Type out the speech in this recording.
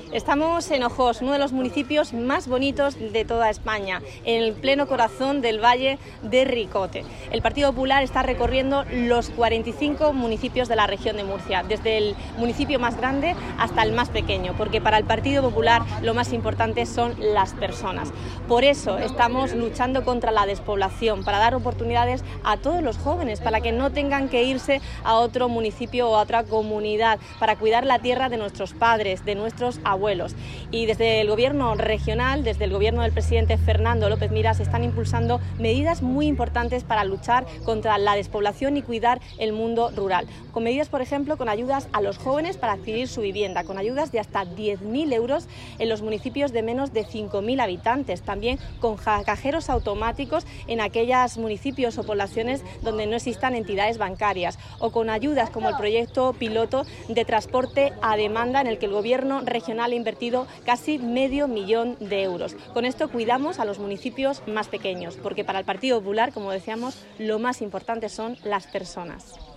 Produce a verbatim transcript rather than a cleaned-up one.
Estamos en Ojós, uno de los municipios más bonitos de toda España, en el pleno corazón del Valle de Ricote. El Partido Popular está recorriendo los cuarenta y cinco municipios de la región de Murcia, desde el municipio más grande hasta el más pequeño, porque para el Partido Popular lo más importante son las personas. Por eso estamos luchando contra la despoblación, para dar oportunidades a todos los jóvenes, para que no tengan que irse a otro municipio o a otra comunidad, para cuidar la tierra de nuestros padres, de nuestros abuelos. Y desde el gobierno regional, desde el gobierno del presidente Fernando López Miras, se están impulsando medidas muy importantes para luchar contra la despoblación y cuidar el mundo rural. Con medidas, por ejemplo, con ayudas a los jóvenes para adquirir su vivienda, con ayudas de hasta diez mil euros en los municipios de menos de cinco mil habitantes, también con cajeros automáticos en aquellos municipios o poblaciones donde no existan entidades bancarias, o con ayudas como el proyecto piloto de transporte a demanda en el que el gobierno regional ha invertido casi medio millón de euros. Con esto cuidamos a los municipios más pequeños, porque para el Partido Popular, como decíamos, lo más importante son las personas.